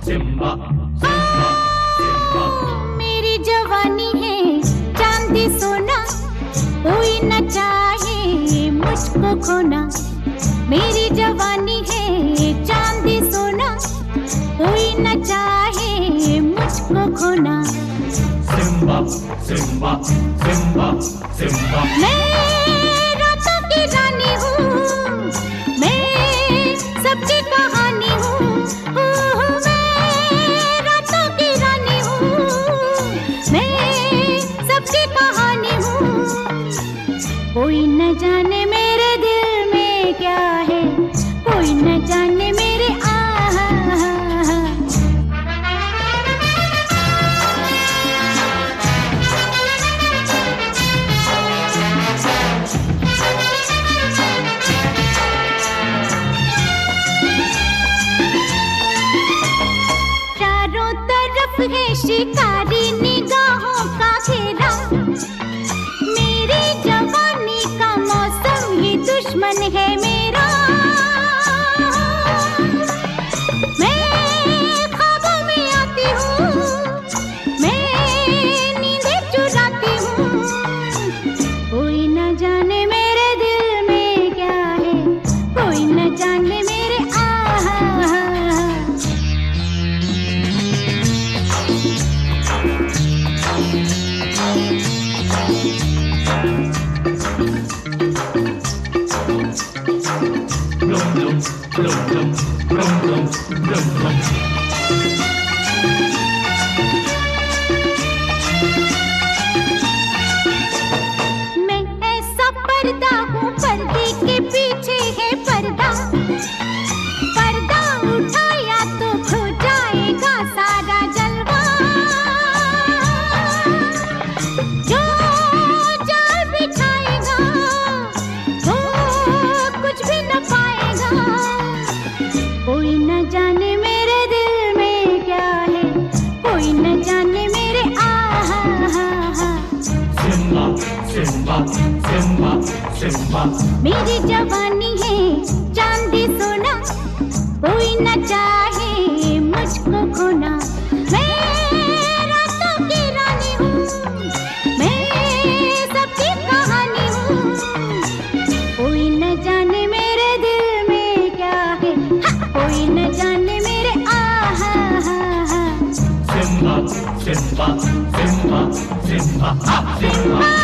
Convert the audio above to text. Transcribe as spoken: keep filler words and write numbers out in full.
Simba Simba Simba. मेरी जवानी है चांदी सोना, कोई न चाहे मुझको खोना। मेरी जवानी है चांदी सोना, कोई न चाहे मुझको खोना। Simba Simba Simba Simba. मैं रातों की रानी हूँ, मैं सबकी कहानी हूँ। मैं रातों की रानी हूँ, मैं सबकी कहानी हूँ। कोई न जाने मेरे दिल में क्या है, कोई न जाने मेरे आहा। चारों तरफ है शिकारी निगाहों का घेरा, मेरी जवानी का मौसम ही दुश्मन है मेरा। मैं ख्वाबों में आती हूँ, मैं नींदें चुराती हूँ। कोई न जाने मेरे दिल में क्या है, कोई न जाने मेरे आहा। Blum blum blum blum blum blum blum blum। मैं ऐसा पर्दा हूँ, पर्दे के पीछे है पर्दा। पर्दा उठाया तो खो जाएगा सारा जलवा। जो जाल बिछाएगा वो कुछ भी न पाएगा। कोई न जाने मेरे दिल में क्या है, कोई न जाने मेरे आहा। Simba Simba Simba Simba. मेरी जवानी है चांदी सोना, कोई न चाहे मुझको खोना। मैं रातों की रानी हूँ, मैं सबकी कहानी हूँ। कोई न जाने मेरे दिल में क्या है, हा, कोई न जाने मेरे आहा। Simba Simba Simba Simba. Simba